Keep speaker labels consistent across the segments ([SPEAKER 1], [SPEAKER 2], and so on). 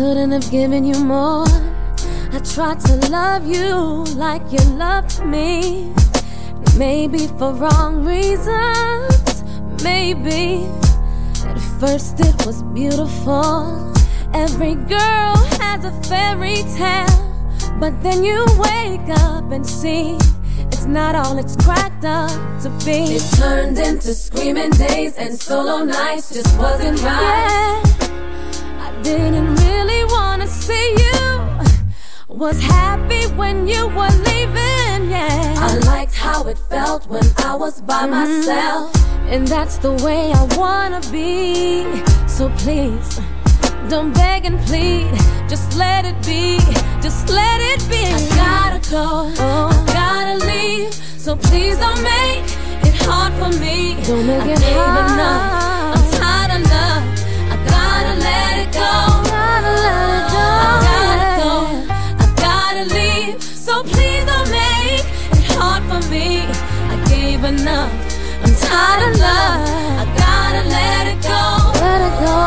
[SPEAKER 1] couldn't have given you more. I tried to love you like you loved me. Maybe for wrong reasons, maybe. At first it was beautiful. Every girl has a fairy tale, but then you wake up and see it's not all it's cracked up to be.
[SPEAKER 2] It turned into screaming days and solo nights just wasn't right.
[SPEAKER 1] Yeah, I didn't really wanna see you. Was happy when you were leaving, yeah.
[SPEAKER 2] I liked how it felt when I was by myself.
[SPEAKER 1] And that's the way I wanna be. So please, don't beg and plead. Just let it be, just let it be.
[SPEAKER 2] I gotta go, I gotta leave. So please don't make it hard for me.
[SPEAKER 1] Don't make
[SPEAKER 2] I
[SPEAKER 1] it
[SPEAKER 2] gave
[SPEAKER 1] hard.
[SPEAKER 2] enough, I'm tired enough. I gotta let it go,
[SPEAKER 1] Gotta let it go.
[SPEAKER 2] I gotta go, I gotta leave. So please don't make it hard for me. I gave enough, I'm tired of love. I gotta let it go,
[SPEAKER 1] Let it go.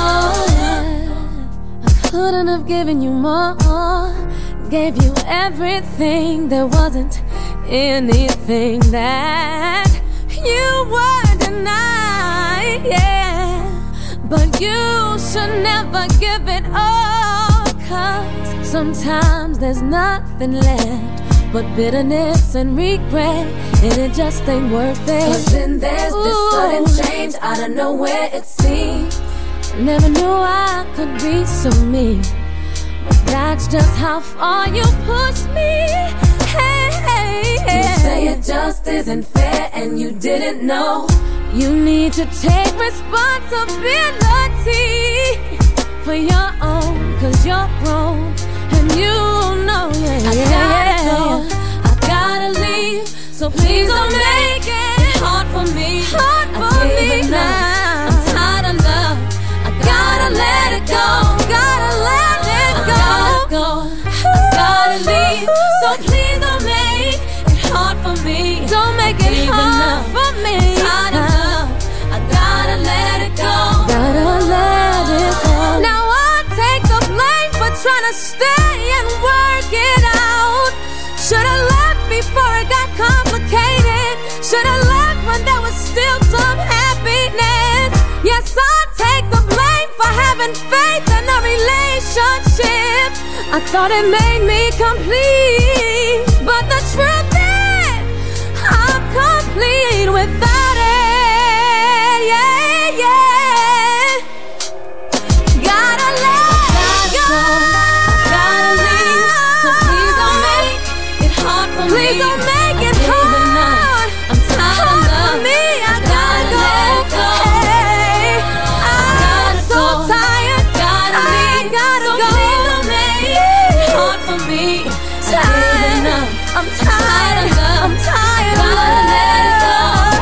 [SPEAKER 1] I couldn't have given you more. Gave you everything. There wasn't anything that you were denied, yeah. But you should never give it all, 'cause sometimes there's nothing left but bitterness and regret, and it just ain't worth it.
[SPEAKER 2] 'cause then there's this sudden change out of nowhere it seems.
[SPEAKER 1] Never knew I could be so mean, but that's just how far you pushed me. Hey, hey, hey.
[SPEAKER 2] You say it just isn't fair and you didn't know.
[SPEAKER 1] You need to take responsibility for your own, 'cause you're grown and you know, yeah,
[SPEAKER 2] I gotta go, I gotta leave. So please don't make it hard for me.
[SPEAKER 1] Hard for
[SPEAKER 2] I gave
[SPEAKER 1] me
[SPEAKER 2] enough,
[SPEAKER 1] now.
[SPEAKER 2] I'm tired of love. I gotta let it go,
[SPEAKER 1] Gotta let it
[SPEAKER 2] I
[SPEAKER 1] go.
[SPEAKER 2] gotta go, I gotta leave. So please don't make it hard for me.
[SPEAKER 1] Don't make it
[SPEAKER 2] Gave
[SPEAKER 1] hard
[SPEAKER 2] enough,
[SPEAKER 1] for me.
[SPEAKER 2] I'm tired of love. I gotta let it go,
[SPEAKER 1] Gotta let it go. Now I take the blame for trying to stay and work it out. Should've left before it got complicated. Should've left when there was still some happiness. Yes, I take the blame for having faith in a relationship. I thought it made me complete, but the truth is I'm complete without it. Yeah, yeah. Gotta let it go.
[SPEAKER 2] I gotta leave. So please don't make it hard for me.
[SPEAKER 1] Please don't make it
[SPEAKER 2] I gave
[SPEAKER 1] hard.
[SPEAKER 2] enough, I'm tired of love.
[SPEAKER 1] Me, I gotta go.
[SPEAKER 2] let it go.
[SPEAKER 1] Hey, I'm so tired.
[SPEAKER 2] Gotta
[SPEAKER 1] I
[SPEAKER 2] leave.
[SPEAKER 1] gotta
[SPEAKER 2] So
[SPEAKER 1] go.
[SPEAKER 2] please don't make it hard for me. I gave enough,
[SPEAKER 1] I'm tired
[SPEAKER 2] of love.
[SPEAKER 1] I'm tired of
[SPEAKER 2] Gotta let it go.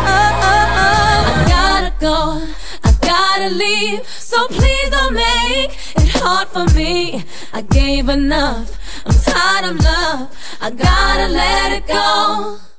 [SPEAKER 1] love.
[SPEAKER 2] I gotta go, I gotta leave. So please don't make it hard for me. I gave enough, I'm tired of love. I gotta let it go.